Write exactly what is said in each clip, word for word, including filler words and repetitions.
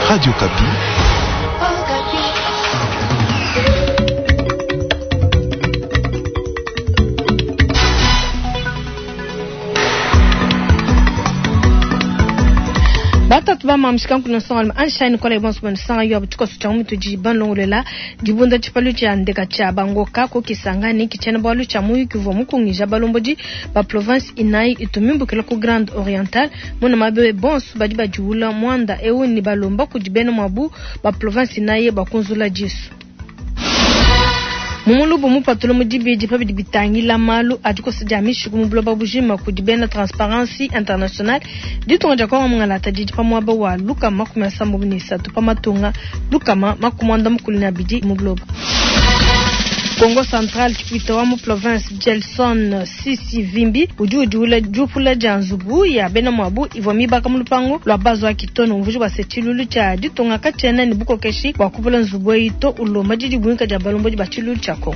Radio Kapi. Bata tuba mamshika kuna songa anshine kwa lebon suma sanga yo abutiko suchamu tuji banlongolela dibunda chipalu cha ndeka cha bangoka ko kisangani kichana balu cha muyu kivo mukungija balomboji ba province inai itumimbu kila ku Grande Orientale mona mabe bonsu badi bajula mwanda ewu ni balomba kujibena mwabu ba province inai bakunzula jisu Mumulubu mupatulo mudibeji pabidi bitangila malu ajuko sijamishi kumubloba bujima kudibena Transparency International ditonja kwa mngalata jiji pamwaba wa luka makumi sambu binisa tupamatunga luka makumanda mukulina bidi mubloba Congo Central kipita wa mu province Gelson Sisi Vimbi ujuju ule jupula janzubu ya bena mwabu ivomiba kamulupango lwa bazo wa kitono mvuju wa setilulu cha ditonga kachena ni buko keshi wakupula nzubu ito ulo majidi buinka jabalomboji bachilulu cha Congo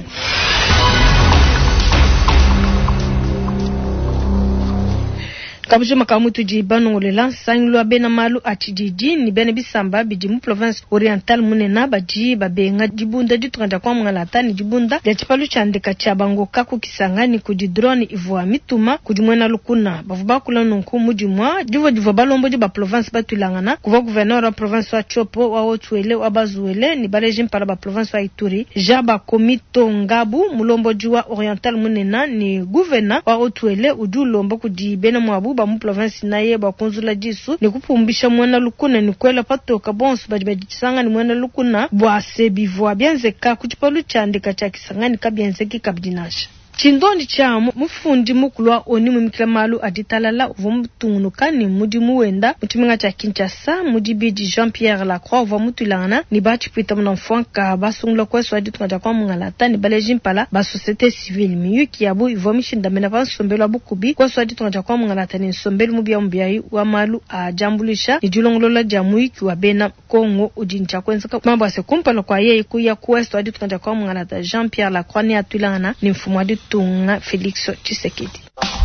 Kabujo makamutu jibano olela sanglo bena malu atijiji ni bena bisamba biji mu province orientale munena baji babenga jibunda ditwanda kwa mngalata ni jibunda ya chipalu chandeka cha bango kaku kisangani kuji drone ivwa mituma kujumwena lukuna bavuba kula nonku mujimwa divo divo balombo di ba province batulangana kuva gouverneur wa province wa Chopo wa Otuele wa Bazuele ni balejim para ba province wa Ituri jaba komito ngabu mulombo jiwa orientale munena ni gouverneur wa Otuele udulombo kuji bena mwabu ba mu province naye ba konzula jisu ni kupumbisha mwana lukuna ni kwela patoka bonsu baji baji kisanga ni mwana lukuna bwa sebivwa bianzeka kuchipalu chandika cha kisangani kabianzeki kabdinasha Chindondi cha mufundi mukulwa oni mumikila malu aditalala uvumutungunukani mudi muwenda mutiminga cha Kinshasa mudi bidi Jean-Pierre Lacroix uvumutulangana ni bati pita mnamfuanka basungula kwa swadi tukaja kwa mungalata ni balejimpala ba société civile miyuki yabu ivomishinda mena pa sombelo abukubi kwa swadi tukaja kwa mungalata ni sombelo mubia mbiai wa malu a jambulisha ni julongolola jamuyiki wa bena Kongo ujincha kwenzaka mambo ase kumpala kwa yeye kuya kwa swadi tukaja kwa mungalata Jean-Pierre Lacroix ni atulangana ni mfumwadi Tunga Felix Tshisekedi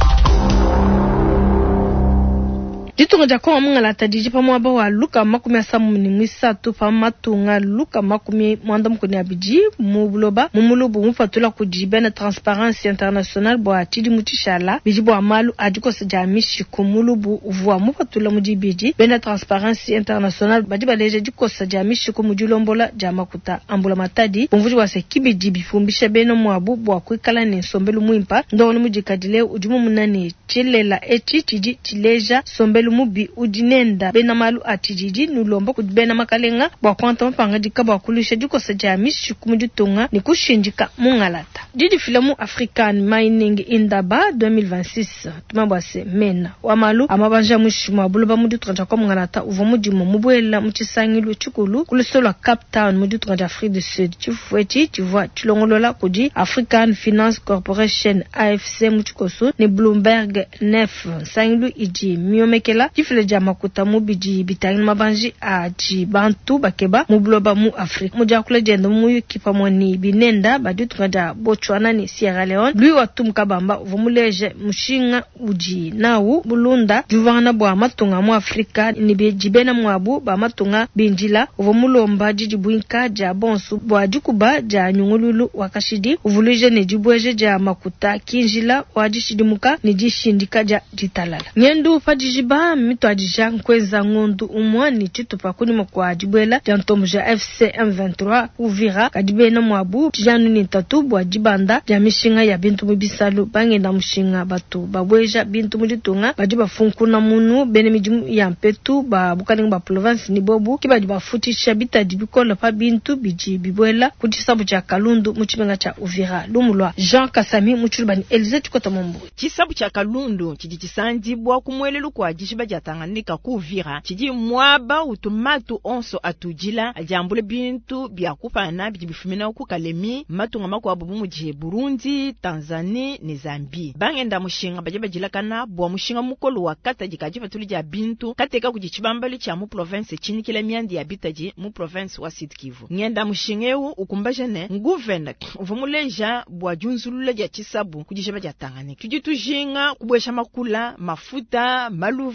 Ditunga jako mngalata jiji pamwaba wa luka makumi samu ni mwisatu pamatunga luka makumi mwanda mkuni abiji mubuloba mumulubu mufatula kujibena Transparency International bwa chidi mutishala biji bwa malu ajuko sajamishi kumulubu uvuwa mufatula mujibiji bena Transparency International bajiba leje jiko sajamishi kumujulombola jamakuta ambula matadi mvuji wase kibiji bifumbisha bena mwabu bwa kuikala ni sombelu muimpa ndawani mujikadile ujumu munani chilela echi chiji chileja sombelu mubi udinenda bena malu atijiji nulomba kudibena makalenga bwa kwanta mpanga jika bwa kulisha jiko sajamishi kumujutunga ni kushinjika mungalata didi filamu African Mining Indaba deux mille vingt-six tumabwase mena wa malu amabanja mushima buluba mujutunga kwa mungalata uvumujimo mubwela muchisangilu chukulu kulisolwa Cape Town mujutunga Afrique du Sud chifwechi chivwa chilongolola kuji African Finance Corporation A F C muchikosu ni Bloomberg neuf sangilu iji miomekela kifile jama kutamu biji bitangin mabanji aji bantu bakeba mubloba mu Afrika mujakule jenda muyu kipamoni binenda badutunga Botswana ni Sierra Leone lui watum kabamba vumuleje mushinga uji nawu bulunda juvana bwa matunga mu Afrika ni bejibena mwabu ba matunga binjila vumulomba jiji buinka ja bonsu bwa jukuba ja nyungululu wakashidi uvulije ni jibweje ja makuta kinjila wajishidimuka ni jishindika ja jitalala nyendu fajijiba mito ajija nkweza ngondu umwani chitupa kuni mkwa jibwela jantomuja F C M vingt-trois uvira kadibena mwabu janu ni tatu bwa jibanda jamishinga ya bintu mubisalu bangenda mushinga batu babweja bintu mulitunga bajiba funkuna munu bene mijimu ya mpetu ba bukaninga ba province ni bobu kibajiba futisha bita dibikola pa bintu biji bibwela kujisabu cha Kalundu muchimenga cha uvira lumulwa Jean Kasami muchulubani Elize chukota mumbu chisabu cha Kalundu chijichisanjibwa kumwelelu kwa jishiba jatanganika kuvira chiji mwaba utumatu onso atujila ajambule bintu biakupana bijibifumina kukalemi matunga makwa bubu muje Burundi, Tanzania ni Zambia bangenda mushinga baje bajilakana bwa mushinga mukolo wakata jikajiba tulija bintu kateka kujichibambali cha mu province chini kila miandi ya bitaji mu province wa Sud Kivu ngenda mushingeu ukumbajene nguvena uvumuleja bwa junzulule ja chisabu kujishiba jatanganika tujitujinga kubwesha makula mafuta maluva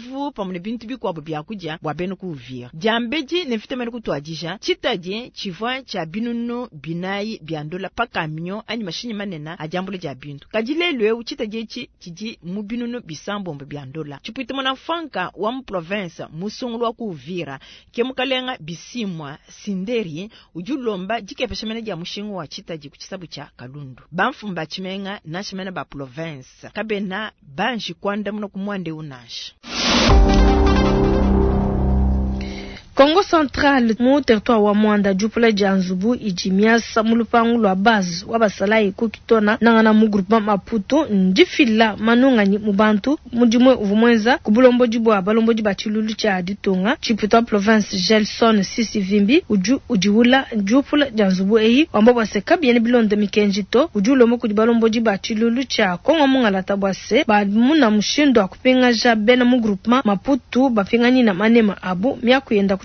bivu pamune bintu bikwabo byakuja bwabene kuvira jambeji nefitemene kutwajisha chitaje chivwa cha binunu binayi byandola pakamyo ani mashinyi manena ajambule ja bintu kajilelwe uchitaje chi chiji mu binunu bisambombe byandola chipwite mona fanka wa mu province musungulwa kuvira kemukalenga bisimwa sinderi ujulomba jikepeshemene ja mushingo wa chitaje kuchisabu cha Kalundu bamfumba chimenga na chimene ba province kabena banji kwanda muno kumwande unashi. Congo Central mu territoire wa Mwanda jupula janzubu ijimia samulupangu lwa base wabasalayi kukitona nangana mu groupement Maputo ndifila manungani mubantu mujimwe uvumwenza kubulombo jibwa balombo jibachilulu cha ditonga chiputa province Gelson Sisi Vimbi uju ujiwula jupula janzubu eyi wambwa se kabiene bilonde mikenjito ujulombo kujibalombo jibachilulu cha Kongo mungala tabwase ba muna mushindo akupinga ja bena mu groupement Maputo bafingani na manema abu miakuyenda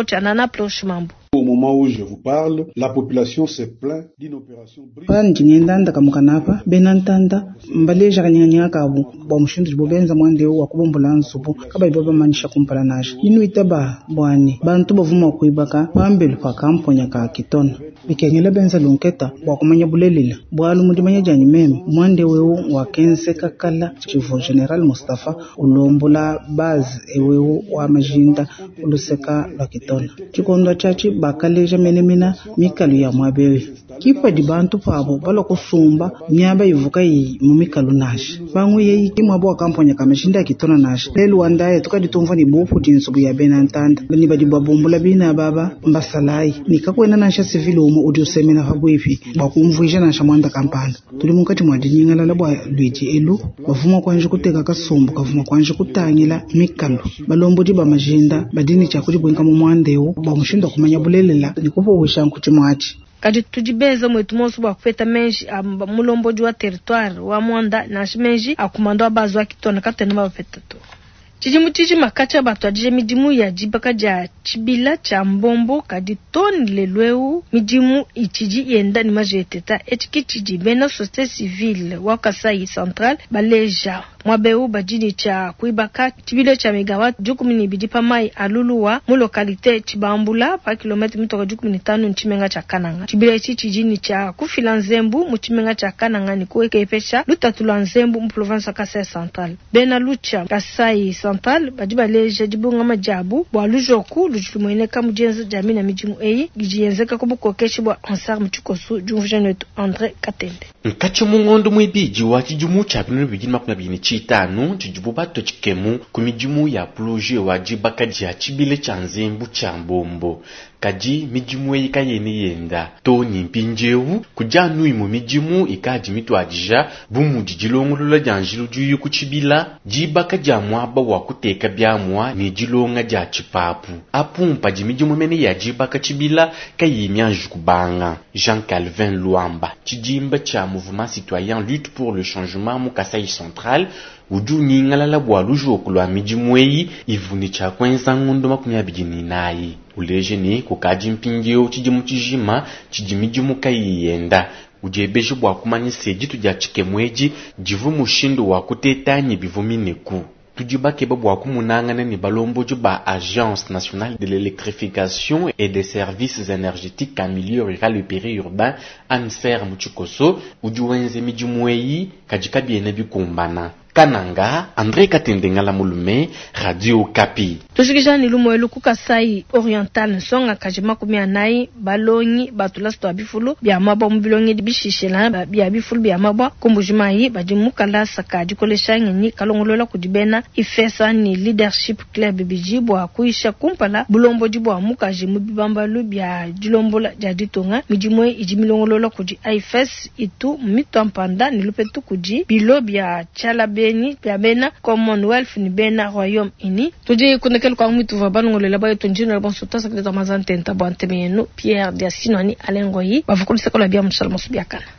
Au moment où je vous parle, la population se plaint d'une opération brillante. Pan ndanda kamukanapa benantanda mbaleja kanyanya kabu ba mushindu bobenza mwande wa kubombola nsubu kaba ibaba manisha kumpala naje ninu itaba bwani bantu bavuma kuibaka pambelu pa kamponya ka kitona bikengela benza lunketa wa kumanya bulelila bwalu mudimanya jani meme mwande wewo wa kense kakala chivo general Mustafa ulombola baz ewewo wa majinda uluseka la kitona chikondo chachi bakaleja menemina mikalu ya mwabewe kipa di bantu pabo balo kusumba nyaba ivuka yi mumikalu nashi bangwe yi kimwa bo kamponya kameshinda kitona nashi lelo wandaye tukadi tumva ni bofu jinsubu ya benantanda ni badi babumbula bina baba mbasalai nikakwena nasha civil umu udi usemina habwefi bakumvuisha nasha mwanda kampanda tuli mukati mwadinyingala labwa lwiji elu bavuma kwanje kuteka kasumbu kavuma kwanje kutangila mikalu balombo di bamajinda badini chakuri bwenka mu mwandewo bamushinda kumanya bulelela nikupo wishanku chimwachi kadi tujibeza mwetu monsu bwa kufeta menji mulomboji wa territoire wa Mwanda na shimenji akumando abazo wa kitona katene mabafeta to chijimu chiji makacha batu adije midimu ya jibaka ja chibila cha mbombo kadi toni lelweu midimu ichiji yenda ni majeteta echiki chiji bena société civile wa Kasai Central baleja mwabeu bajini cha kuibaka chibilo cha megawatt jukumini bidipa mai aluluwa mu lokalite chibambula pa kilometri mitoka jukumini tano nchimenga cha Kananga chibilo ichi chijini cha kufila nzembu mchimenga cha Kananga ni kuweke ipesha lutatula nzembu mu province Kasai Central bena lucha Kasai Central bajiba leja jibunga majabu bwa lujoku lujulumweneka mujenza jami na mijimu eyi gijiyenzeka kubukokeshi bwa ansar mchukosu jumvujanetu Andre Katende nkacho mungondo mwebiji wa chijumu cha binunu bijini makuna bijini chitanu chijubu bato chikemu kumijimu ya ploje wa jibaka jia chibile cha nzembu cha mbombo kaji mijimu eka yene yenda to nimpinjewu kujanu imu mijimu ikaji mitu ajija bumu jijilongolola janjilu juyu kuchibila jibaka jia mwaba wa kuteka biamwa ni jilonga jia chipapu apumpa jimijimu mene ya jibaka chibila kayimi anjukubanga Jean Calvin Luamba chijimba cha mouvement citoyen lutte pour le changement mu Kasai Central uju ningala la bwalujo kulwa mijimweyi ivuni cha kwenza ngondo makumya bijini nayi uleje ni kukaji mpingeo chijimu chijima chijimijimu kayiyenda ujebeje bwa kumanyise jitu ja chikemweji jivu mushindo wa kutetanyi bivumineku tujibake babwa kumunangana ni balombo juba Agence nationale de l'électrification et des services énergétiques en milieu rural et périurbain ANSER muchikoso ujuwenze mijimweyi kajikabiene bikumbana Kananga Andre Katende ngala mulume Radio Kapi tushikisha ni lumo eluku Kasai Oriental nsonga kajima kumia nai balongi batulasto abifulu bya mabwa mbilongi dibishishela bya bifulu bya mabwa kumbujimayi bajimukala sakaji kolesha ngini kalongolola kudibena ifesa ni leadership club bijibwa kuisha kumpala bulombo jibwa mukaji mubibambalu bya jilombola jaditonga mijimwe ijimilongolola kudi ifes itu mitampanda ni lupetu kudi bilo bya chala beni bya bena Commonwealth ni bena Royaume Uni tuje kunekelo kwa mwitu vabanongolo laba yetonjino laba sotasa kile tamazante ntabante menu Pierre Diasino ni alengoyi bavukulise kola bya mshalma subiakana